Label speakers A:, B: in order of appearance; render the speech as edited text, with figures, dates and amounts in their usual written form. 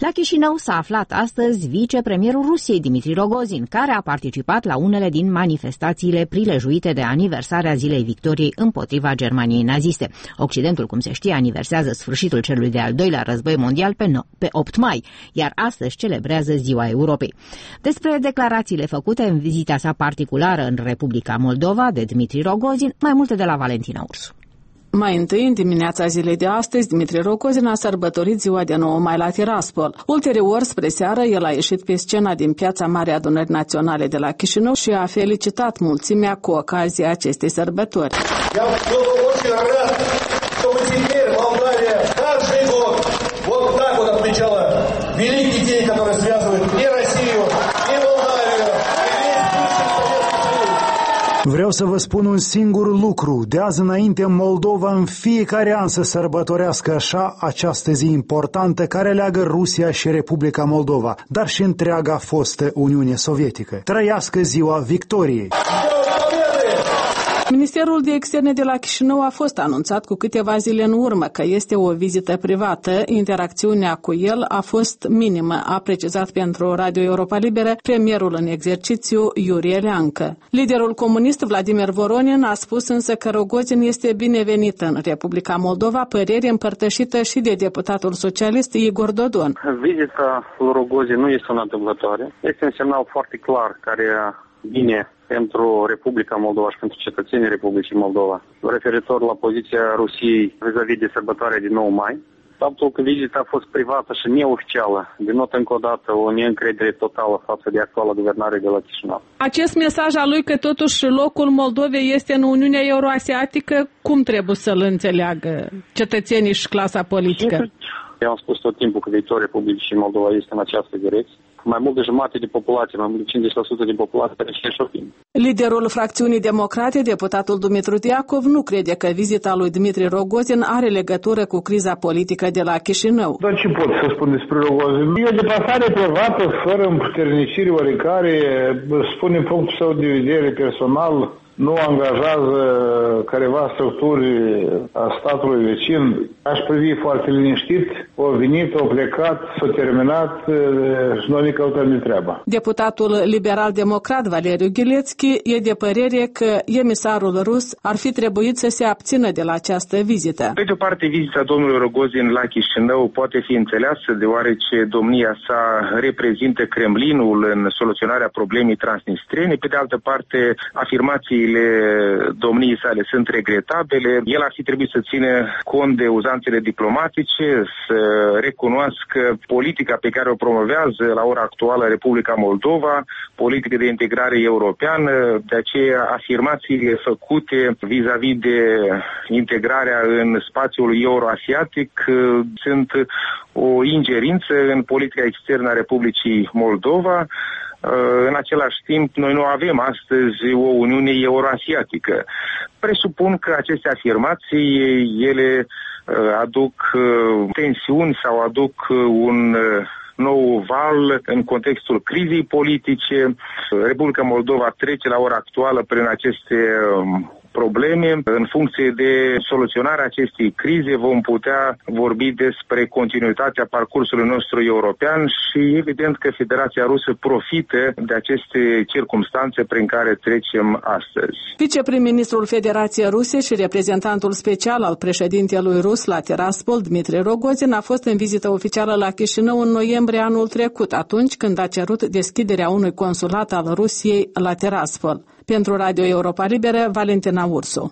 A: La Chișinău s-a aflat astăzi vicepremierul Rusiei, Dmitri Rogozin, care a participat la unele din manifestațiile prilejuite de aniversarea Zilei Victoriei împotriva Germaniei naziste. Occidentul, cum se știe, aniversează sfârșitul celui de-al doilea război mondial pe 8 mai, iar astăzi celebrează Ziua Europei. Despre declarațiile făcute în vizita sa particulară în Republica Moldova de Dmitri Rogozin, mai multe de la Valentina Ursu.
B: Mai întâi, în dimineața zilei de astăzi, Dmitri Rogozin a sărbătorit ziua de 9 mai la Tiraspol. Ulterior, spre seară, el a ieșit pe scena din Piața Marei Adunări Naționale de la Chișinău și a felicitat mulțimea cu ocazia acestei sărbători.
C: Vreau să vă spun un singur lucru. De azi înainte, Moldova în fiecare an să sărbătorească așa această zi importantă care leagă Rusia și Republica Moldova, dar și întreaga fostă Uniune Sovietică. Trăiască Ziua Victoriei!
B: Ministerul de Externe de la Chișinău a fost anunțat cu câteva zile în urmă că este o vizită privată. Interacțiunea cu el a fost minimă, a precizat pentru Radio Europa Liberă premierul în exercițiu Iuri Eleancă. Liderul comunist Vladimir Voronin a spus însă că Rogozin este binevenit în Republica Moldova, părere împărtășită și de deputatul socialist Igor Dodon.
D: Vizita lui Rogozin nu este una întâmplătoare. Este un semnal foarte clar care vine pentru Republica Moldova și pentru cetățenii Republicii Moldova, referitor la poziția Rusiei vis-a-vis de sărbătoarea din 9 mai. Faptul că vizita a fost privată și neoficială denotă încă o dată o neîncredere totală față de actuala guvernare de la Chișinău.
B: Acest mesaj al lui că totuși locul Moldovei este în Uniunea Euroasiatică, cum trebuie să-l înțeleagă cetățenii și clasa politică?
D: Eu am spus tot timpul că viitorul Republicii Moldova este în această direcție. Mai mult de jumătate de populație, mai mult de 50% din populație are și opinie.
B: Liderul fracțiunii democrate, deputatul Dumitru Diacov, nu crede că vizita lui Dmitri Rogozin are legătură cu criza politică de la Chișinău.
E: Dar ce pot să spun despre Rogozin? E o deplasare privată, fără împuterniciri oricare, spune punctul său de vedere personal, nu angajează careva structuri a statului vecin. Aș privi foarte liniștit, o venit, o plecat, s-a terminat și noi ne căutăm de treaba.
B: Deputatul liberal-democrat Valeriu Ghilețchi e de părere că emisarul rus ar fi trebuit să se abțină de la această vizită.
F: Pe de o parte, vizita domnului Rogozin la Chișinău poate fi înțeleasă deoarece domnia sa reprezintă Kremlinul în soluționarea problemei transnistrene. Pe de altă parte, afirmațiile domniei sale sunt regretabile. El ar fi trebuit să țină cont de uzanțele diplomatice, să recunoască politica pe care o promovează la ora actuală Republica Moldova, politică de integrare europeană. De aceea, afirmațiile făcute vis-a-vis de integrarea în spațiul euroasiatic sunt o ingerință în politica externă a Republicii Moldova. În același timp, noi nu avem astăzi o Uniune euroasiatică. Presupun că aceste afirmații, ele aduc tensiuni sau aduc un nou val în contextul crizei politice. Republica Moldova trece la ora actuală prin aceste probleme. În funcție de soluționarea acestei crize vom putea vorbi despre continuitatea parcursului nostru european și evident că Federația Rusă profită de aceste circumstanțe prin care trecem astăzi.
B: Viceprim-ministrul Federației Ruse și reprezentantul special al președintelui rus la Tiraspol, Dmitri Rogozin, a fost în vizită oficială la Chișinău în noiembrie anul trecut, atunci când a cerut deschiderea unui consulat al Rusiei la Tiraspol. Pentru Radio Europa Liberă, Valentina Ursu.